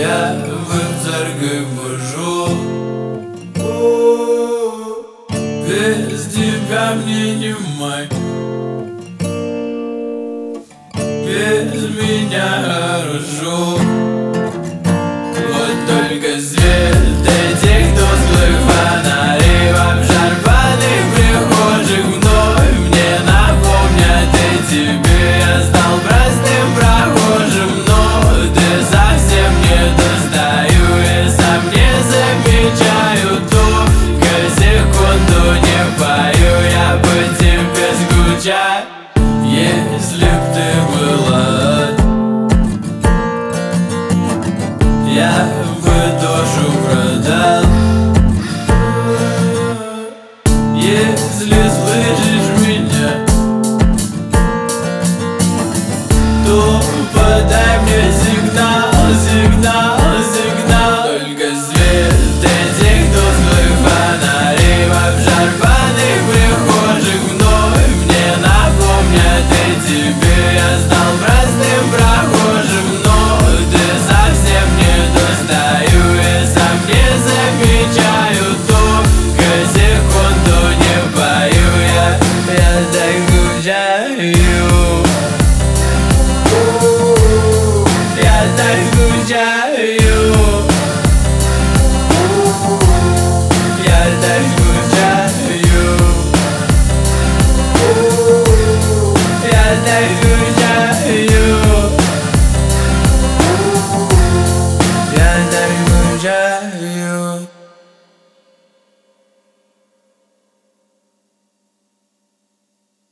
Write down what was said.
Я в церковь хожу, без тебя мне не май, без меня хорошо. Вот только свет этих тусклых фонарей в обшарпанных прихожих вновь мне напомнят о тебе. Я стал простым прохожим, но ты совсем не достаю. Я сам не замечаю, только секунду не пою. Я по тебе скучаю, если б ты была. Я бы душу продал, если слышишь меня, то подай мне сигнал.